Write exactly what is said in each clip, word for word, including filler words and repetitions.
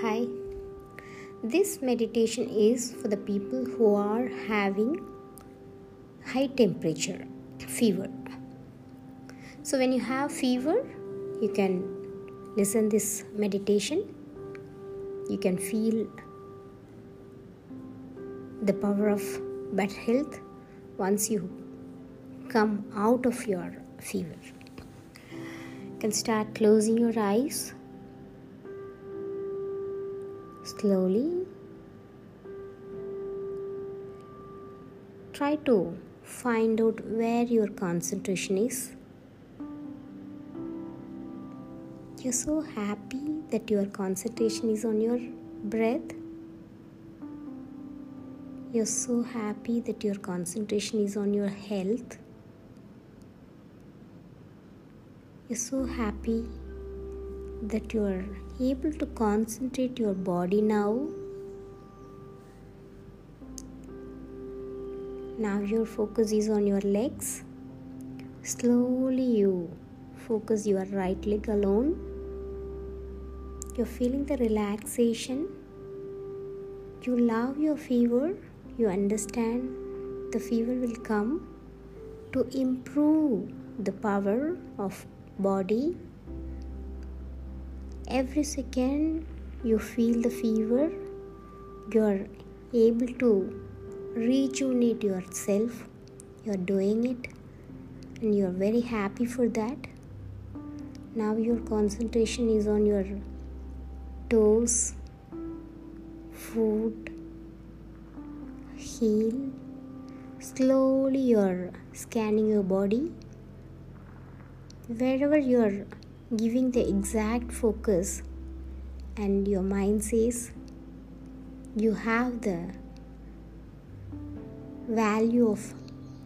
Hi. This meditation is for the people who are having high temperature, fever. So when you have fever, you can listen this meditation. You can feel the power of better health once you come out of your fever. You can start closing your eyes. Slowly try to find out where your concentration is. You're so happy that your concentration is on your breath. You're so happy that your concentration is on your health. You're so happy that you are able to concentrate your body now. Now your focus is on your legs. Slowly you focus your right leg alone. You're feeling the relaxation. You love your fever. You understand the fever will come to improve the power of body. Every second you feel the fever, you are able to rejuvenate yourself. You are doing it and you are very happy for that. Now your concentration is on your toes, foot, heel. Slowly you are scanning your body. Wherever you are giving the exact focus and your mind says you have the value of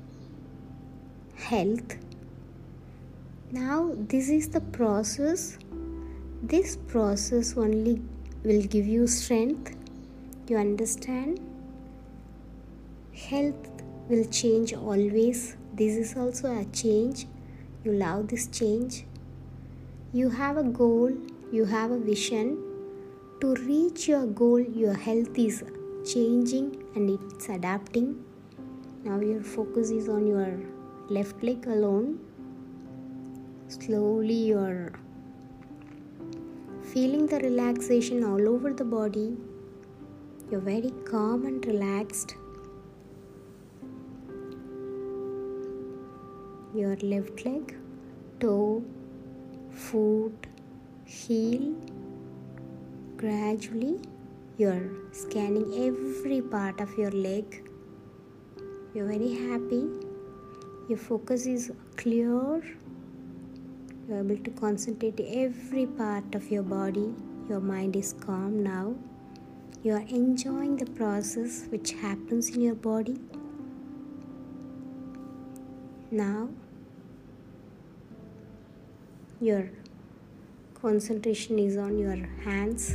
health. Now this is the process. This process only will give you strength. You understand? Health will change always. This is also a change. You love this change. You have a goal, you have a vision. To reach your goal, your health is changing and it's adapting. Now your focus is on your left leg alone. Slowly you're feeling the relaxation all over the body. You're very calm and relaxed. Your left leg, toe, foot, heel. Gradually you're scanning every part of your leg. You're very happy. Your focus is clear. You're able to concentrate every part of your body. Your mind is calm now. You are enjoying the process which happens in your body. Now your concentration is on your hands.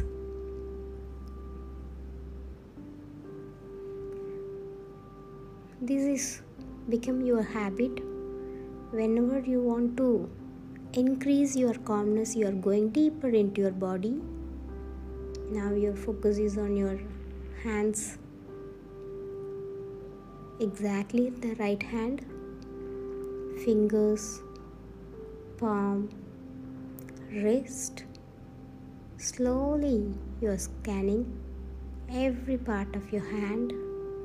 This is become your habit. Whenever you want to increase your calmness, you are going deeper into your body. Now your focus is on your hands. Exactly the right hand, fingers, palm, wrist. Slowly you are scanning every part of your hand.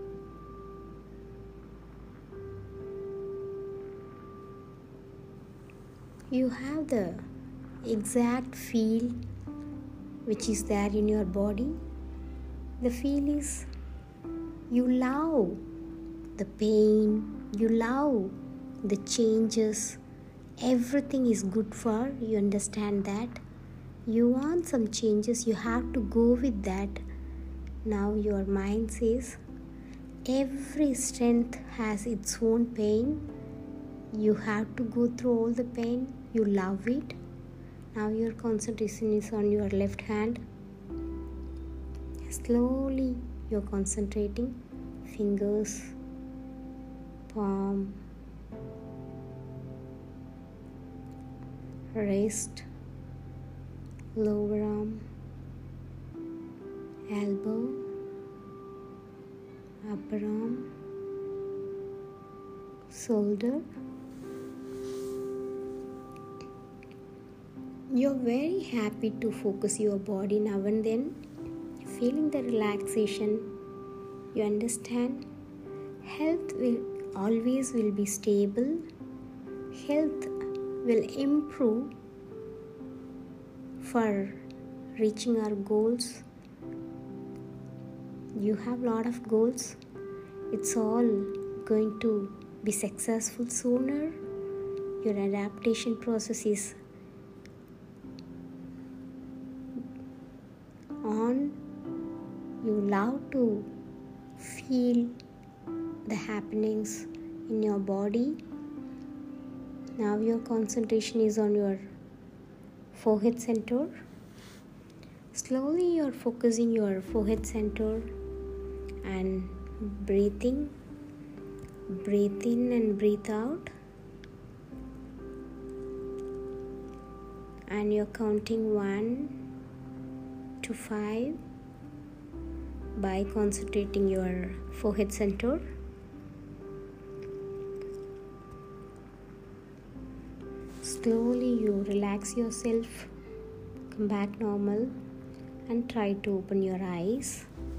You have the exact feel which is there in your body. The feel is you love the pain, you love the changes. Everything is good for you. Understand that you want some changes, you have to go with that. Now your mind says every strength has its own pain. You have to go through all the pain. You love it. Now your concentration is on your left hand. Slowly you're concentrating. Fingers, palm, wrist, lower arm, elbow, upper arm, shoulder. You're very happy to focus your body now and then, feeling the relaxation. You understand health will always will be stable. Health will improve for reaching our goals. You have a lot of goals. It's all going to be successful sooner. Your adaptation process is on. You love to feel the happenings in your body. Now your concentration is on your forehead center. Slowly you're focusing your forehead center and breathing. Breathe in and breathe out. And you're counting one to five by concentrating your forehead center. Slowly you relax yourself, come back normal, and try to open your eyes.